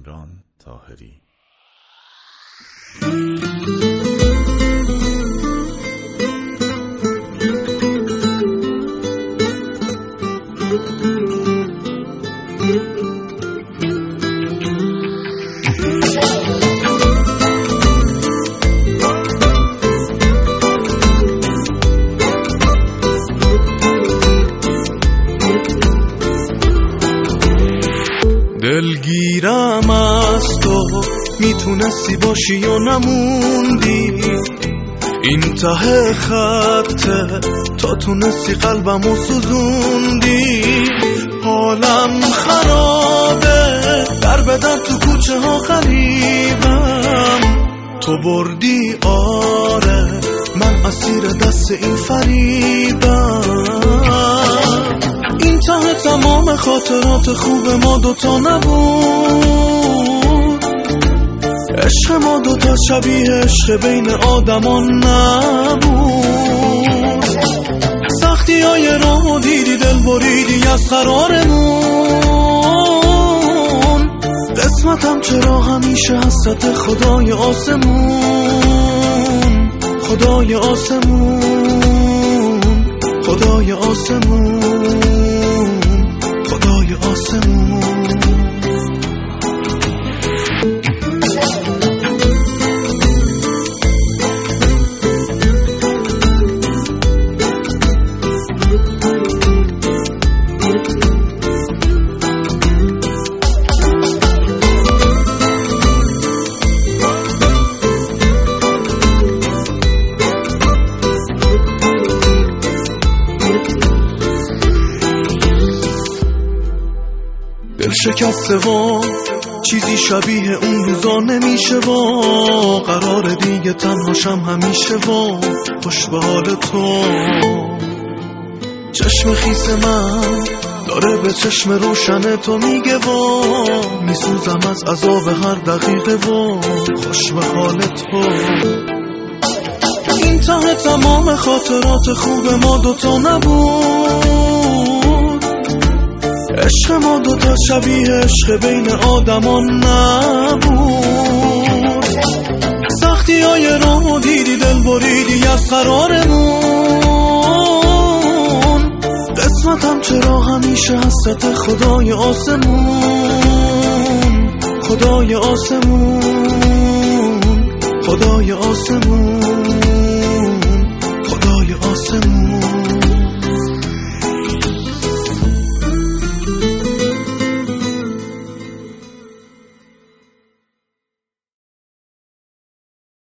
کامران طاهری. دلگیرم از تو، میتونستی باشی یا نموندی این ته خطه، تا تونستی قلبمو سوزوندی. حالم خرابه، در بدر تو کوچه ها غریبم، تو بردی آره، من اسیر دست این فریبم. این ته تمام خاطرات خوب ما دوتا نبود، عشق ما دوتا شبیه عشق بین آدمان نبود. سختی های راهو دیدی، دل بریدی از قرارمون. قسمتم چرا همیشه حسرت خدای آسمون، خدای آسمون، خدای آسمون، خدای آسمون. دل شکسته و چیزی شبیه اون روزا نمیشه و قرار دیگه تنهاشم همیشه و خوش به حال تو. چشم خیس من داره به چشم روشن تو میگه و میسوزم از عذاب هر دقیقه و خوش به حال تو. این ته تمام خاطرات خوب ما دوتا نبود، عشق ما دوتا شبیه عشق بین آدمان نبود. سختی های راهو دیدی، دل بریدی از قرارمون. قسمتم چرا همیشه حسرت خدای آسمون، خدای آسمون، خدای آسمون.